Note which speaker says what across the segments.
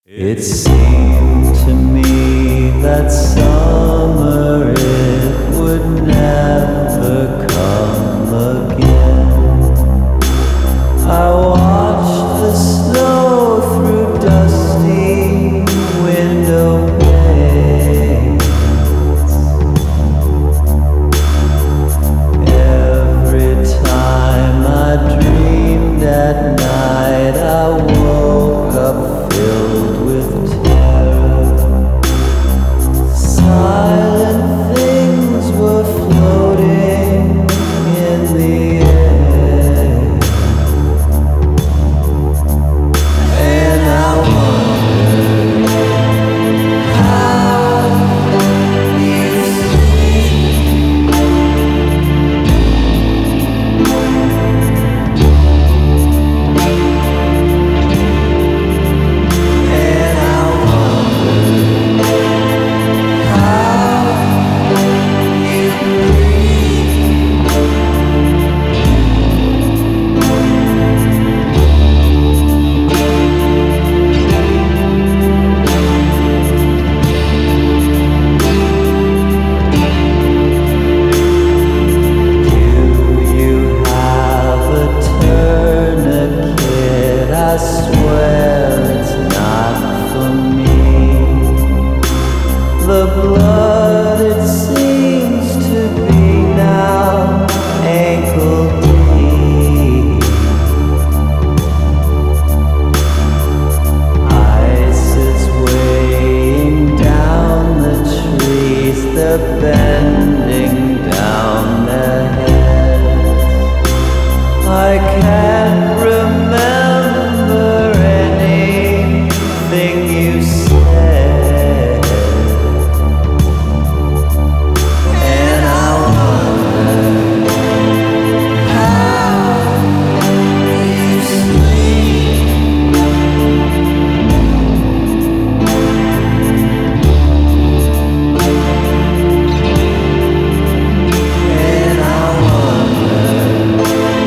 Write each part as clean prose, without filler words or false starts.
Speaker 1: It seemed to me that summer it would never come again. I watched the snow through dusty window panes. Every time I dreamed at night, I woke up filled with terror. Silent things were floating in the air, and I wondered how you sleep. And I wondered how you breathe. Do you have a tourniquet? I swear it's not for me. The blood, it seems to be now ankle deep. Ice is weighing down the trees, they're bending down their heads. I can't remember anything you said, and I wonder how you sleep. And I wonder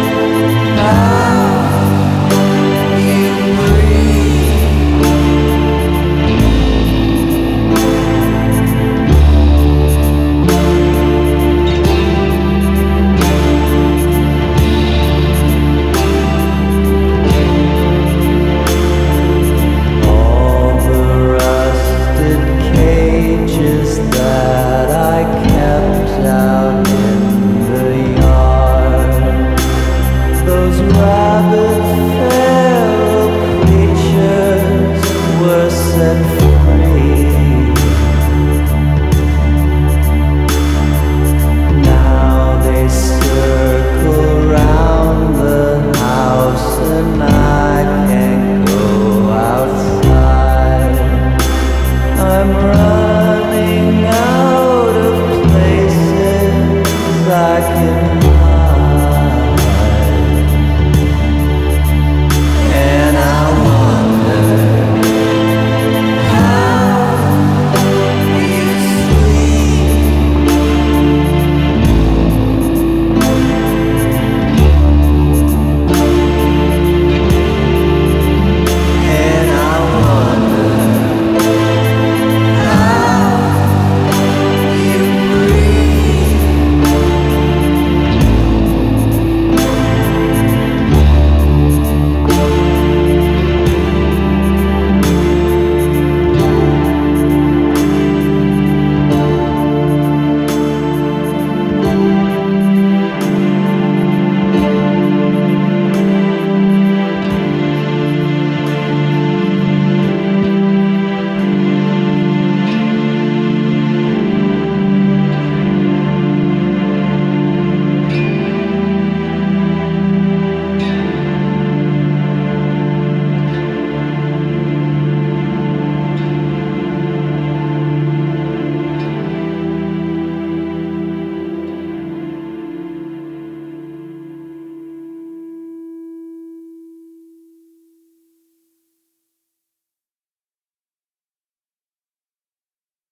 Speaker 1: how you breathe. All the rusted cages that I kept out in the yard, those rabid feral creatures were set